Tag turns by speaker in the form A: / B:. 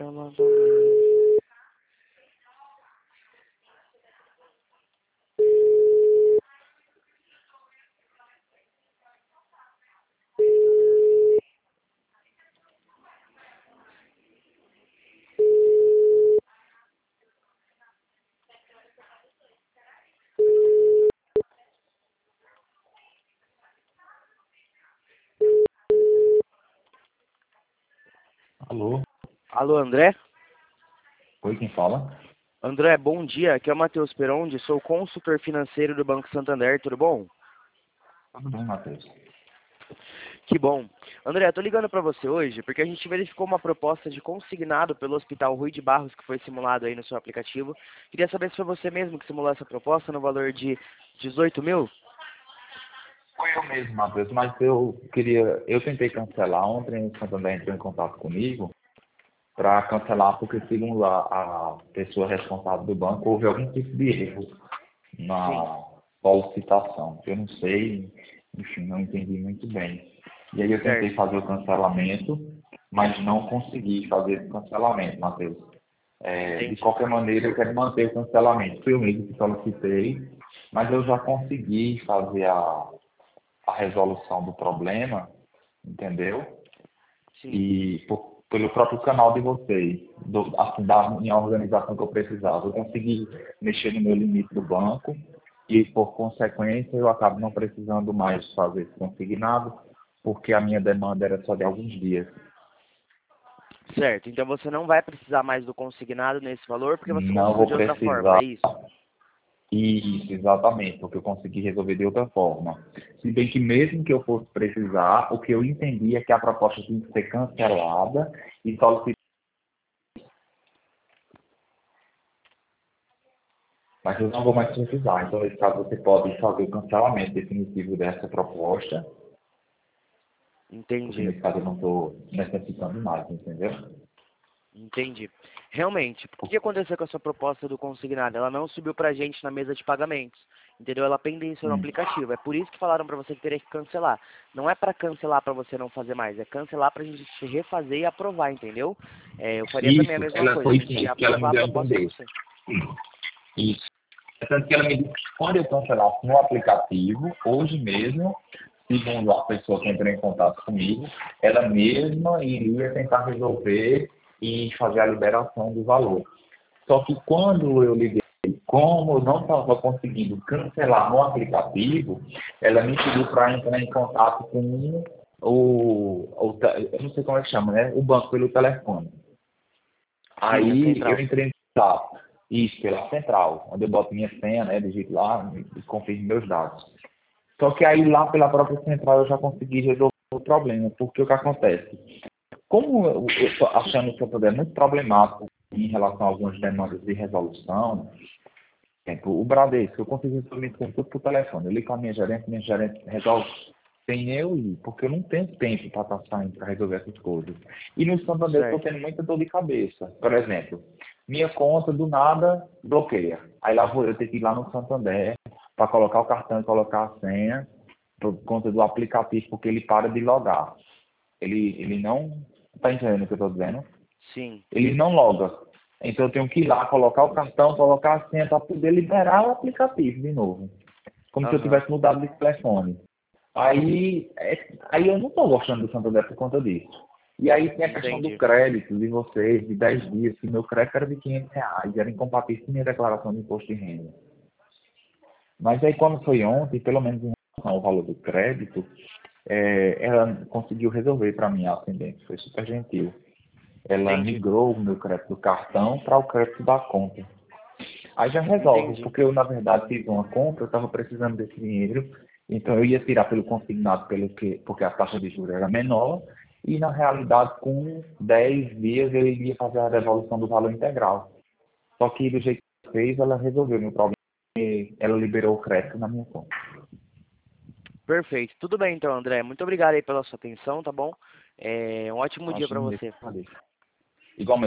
A: Cama da manhã.
B: Alô?
A: Alô, André?
B: Oi, quem fala?
A: André, bom dia. Aqui é o Matheus Perondi, sou consultor financeiro do Banco Santander, tudo bom?
B: Tudo bem, Matheus?
A: Que bom. André, eu tô ligando para você hoje porque a gente verificou uma proposta de consignado pelo Hospital Rui de Barros que foi simulado aí no seu aplicativo. Queria saber se foi você mesmo que simulou essa proposta no valor de 18 mil?
B: Foi eu mesmo, Matheus, mas eu tentei cancelar. Ontem o Santander entrou em contato comigo para cancelar, porque segundo a pessoa responsável do banco, houve algum tipo de erro
A: Sim,
B: na solicitação. Eu não sei, enfim, não entendi muito bem. E aí eu tentei
A: certo.
B: fazer o cancelamento, mas não consegui fazer o cancelamento, Matheus. De
A: Entendi.
B: qualquer maneira, eu quero manter o cancelamento. Fui eu mesmo que solicitei, mas eu já consegui fazer a resolução do problema, entendeu?
A: Sim,
B: E pelo próprio canal de vocês, assim, da minha organização que eu precisava. Eu consegui mexer no meu limite do banco e, por consequência, eu acabo não precisando mais fazer esse consignado, porque a minha demanda era só de alguns dias.
A: certo. Então você não vai precisar mais do consignado nesse valor porque você
B: Não
A: conseguiu
B: vou
A: de outra forma,
B: precisar.
A: é isso?
B: Isso, exatamente, porque eu consegui resolver de outra forma. Se bem que mesmo que eu fosse precisar, o que eu entendi é que a proposta tinha que ser cancelada e solicitada. Mas eu não vou mais precisar. Então, nesse caso, você pode fazer o cancelamento definitivo dessa proposta, porque
A: Entendi.
B: nesse caso eu não estou necessitando mais, entendeu?
A: Entendi. Realmente, o que aconteceu com a sua proposta do consignado? Ela não subiu pra gente na mesa de pagamentos, entendeu? Ela pendenciou no
B: Hum.
A: aplicativo. É por isso que falaram pra você que teria que cancelar. Não é pra cancelar pra você não fazer mais, é cancelar pra gente te refazer e aprovar, entendeu? Eu faria também a
B: Isso,
A: mesma
B: ela
A: coisa, a
B: foi isso
A: gente ia
B: mesmo que ela me
A: aprovar a
B: deu a
A: proposta pra
B: entender.
A: você.
B: Isso. Tanto que ela me disse que quando eu cancelasse no aplicativo, hoje mesmo, segundo a pessoa que entrou em contato comigo, ela mesma iria tentar resolver e fazer a liberação do valor. Só que quando eu liguei, como eu não estava conseguindo cancelar no aplicativo, ela me pediu para entrar em contato com eu não sei como é que chama, né? O banco pelo telefone.
A: Sim, a
B: Aí eu
A: central.
B: entrei em contato, isso, pela central, onde eu boto minha senha, né? Digito lá e confirmo meus dados. Só que aí lá pela própria central eu já consegui resolver o problema, porque o que acontece? Como eu tô achando que o Santander é muito problemático em relação a algumas demandas de resolução, por exemplo, o Bradesco, eu consegui resolver isso tudo por telefone. Eu ligo com a minha gerente resolve sem eu ir, porque eu não tenho tempo para estar saindo para resolver essas coisas. E no Santander eu estou
A: Certo.
B: tendo muita dor de cabeça. Por exemplo, minha conta do nada bloqueia. Aí lá vou eu ter que ir lá no Santander para colocar o cartão e colocar a senha por conta do aplicativo, porque ele para de logar. Ele não. Está entendendo o que eu estou dizendo?
A: Sim,
B: Ele não loga. Então eu tenho que ir lá, colocar o cartão, colocar a senha para poder liberar o aplicativo de novo. Como se eu
A: aham,
B: tivesse mudado de telefone. Aí eu não estou gostando do Santander por conta disso. E aí tem a questão do
A: entendi.
B: crédito de vocês, de 10 dias, que meu crédito era de R$ 500, era incompatível com minha declaração de imposto de renda. Mas aí quando foi ontem, pelo menos em relação ao valor do crédito, ela conseguiu resolver para mim a ascendente, foi super gentil. Ela
A: Entendi.
B: migrou o meu crédito do cartão para o crédito da conta. Aí já resolve,
A: Entendi.
B: porque eu, na verdade, fiz uma compra, eu estava precisando desse dinheiro, então eu ia tirar pelo consignado, porque a taxa de juros era menor, e na realidade, com 10 dias, eu iria fazer a devolução do valor integral. Só que do jeito que fez, ela resolveu meu problema e ela liberou o crédito na minha conta.
A: Perfeito. Tudo bem então, André. Muito obrigado aí pela sua atenção, tá bom? Um ótimo dia pra
B: Imagina,
A: você.
B: igualmente.